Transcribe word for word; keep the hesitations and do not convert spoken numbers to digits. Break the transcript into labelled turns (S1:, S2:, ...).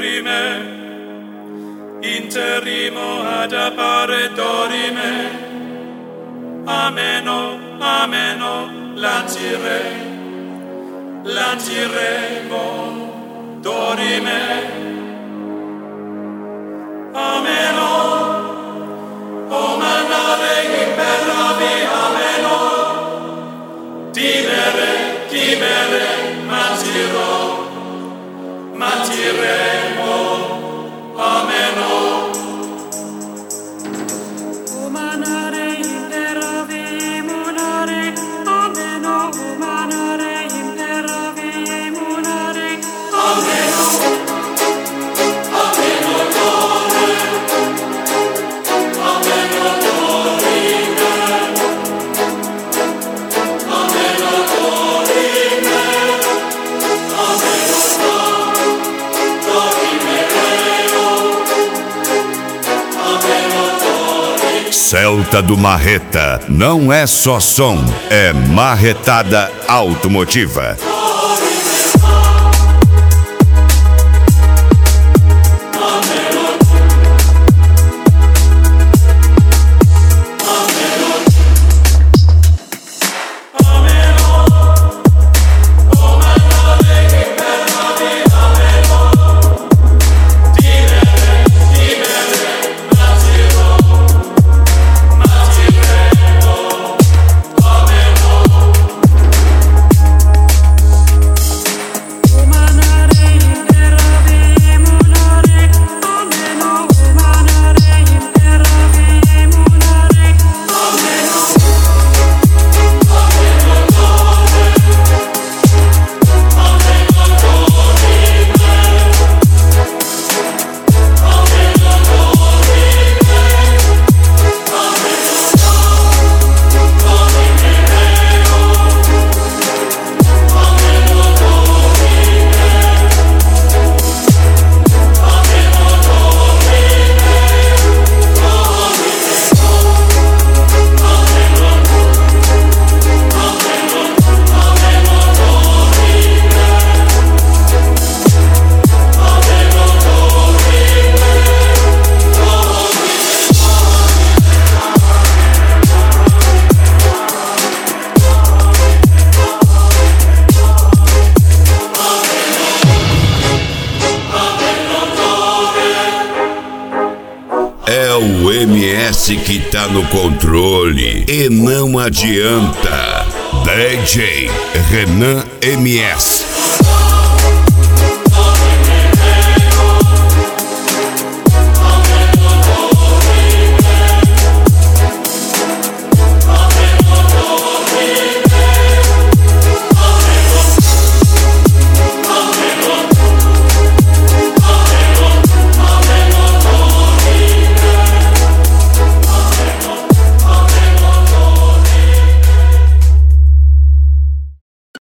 S1: dorime, interimo ad appare dorime, ameno, ameno, lancire, lanciremo, dorime, ameno, o manare imperavi, ameno, timere, timere, mantirò, mantiremo, ameno.
S2: Umanare imperavi, munare, ameno, umanare imperavi, munare, ameno, ameno, dore, ameno, dorime, ameno, dorime, ameno, dorime, ameno, dorime.
S3: Celta do Marreta não é só som, é marretada automotiva. É o M S que tá no controle e não adianta. D J Renan M S.